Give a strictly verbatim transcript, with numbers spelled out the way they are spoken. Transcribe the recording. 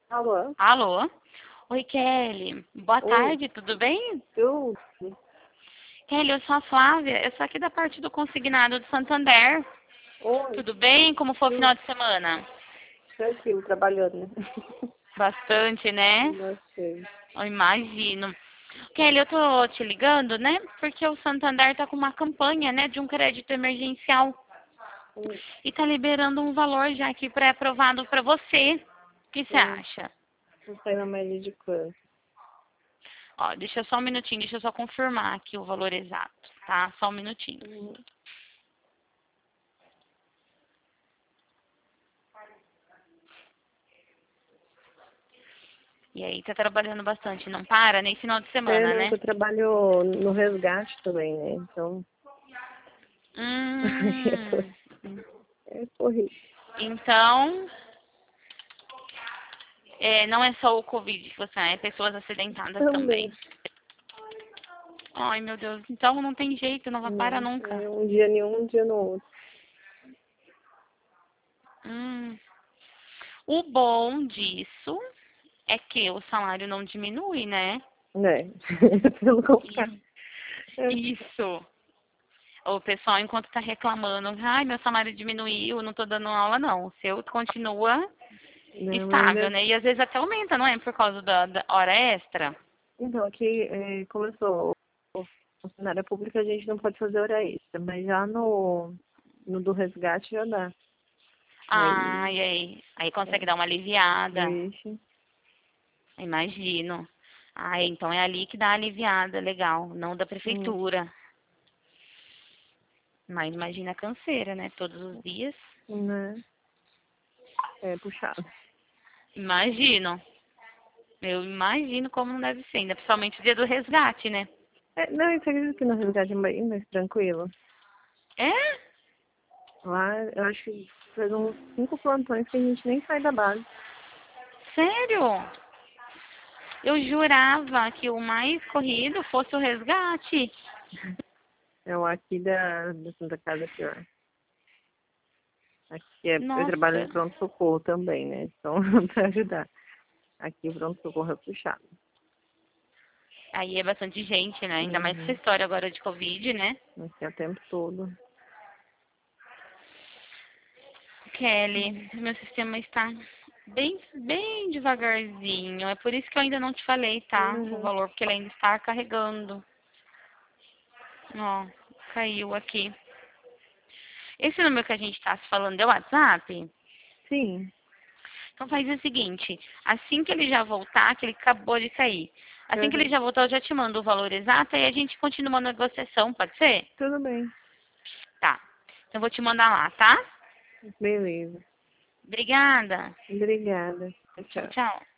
Alô? Alô? Oi, Kelly. Boa Oi, tarde, tudo bem? tudo? Kelly, eu sou a Flávia. Eu sou aqui da parte do consignado do Santander. Oi, Tudo bem? Como foi o tudo final de semana? tranquilo, trabalhando, né? Bastante, né? Bastante. Eu imagino. Kelly, eu tô te ligando, né? Porque o Santander tá com uma campanha, né, de um crédito emergencial Hum, e tá liberando um valor já aqui pré-aprovado para você. O que você hum, acha? Não sei na média de quanto. Ó, deixa só um minutinho, deixa eu só confirmar aqui o valor exato, tá? Só um minutinho. Hum, E aí tá trabalhando bastante, não para? Nem final de É, semana, não, que né? eu trabalho no resgate também, né? Então, Hum, é corrido. então, é, não é só o Covid que você é, pessoas acidentadas também. Também. Ai, meu Deus. Então não tem jeito, não vai parar Não, nunca. é um dia nenhum, um dia no outro. Hum. O bom disso é que o salário não diminui, né? Né? Pelo contrário. E- É, Isso. O pessoal, enquanto tá reclamando, ai, meu salário diminuiu, não tô dando aula, não. O seu continua não, estável, ainda. né? E às vezes até aumenta, não é? Por causa da, da hora extra. Então, aqui é, começou o funcionária pública, a gente não pode fazer hora extra, mas já no, no do resgate já dá. Ah, Aí, e aí? Aí é, consegue dar uma aliviada. vixe, Imagino. Ah, então é ali que dá a aliviada, legal. Não da hum, prefeitura. Mas imagina a canseira, né? Todos os dias. né? É puxado. Imagino. Eu imagino como não deve ser, ainda principalmente o dia do resgate, né? É, não, isso acredita que no resgate é bem mais tranquilo. É? Lá, eu acho que faz uns cinco plantões que a gente nem sai da base. Sério? Eu jurava que o mais corrido fosse o resgate. É o aqui da, da Santa Casa é pior. Aqui é, eu trabalho no Nossa. pronto-socorro também, né? Então, pra ajudar. Aqui o pronto-socorro é puxado. Aí é bastante gente, né? Ainda mais essa Uhum. história agora de Covid, né? Aqui é o tempo todo. Kelly, meu sistema está bem, bem devagarzinho. É por isso que eu ainda não te falei, tá? O Uhum. valor, porque ele ainda está carregando. Ó, caiu aqui. Esse número que a gente está se falando é o WhatsApp? Sim. Então faz o seguinte, assim que ele já voltar, que ele acabou de cair, assim que ele Uhum. já voltar, eu já te mando o valor exato e a gente continua a negociação, pode ser? Tudo bem. Tá. Então eu vou te mandar lá, tá? Beleza. Obrigada. Obrigada. Tchau, Tchau. tchau.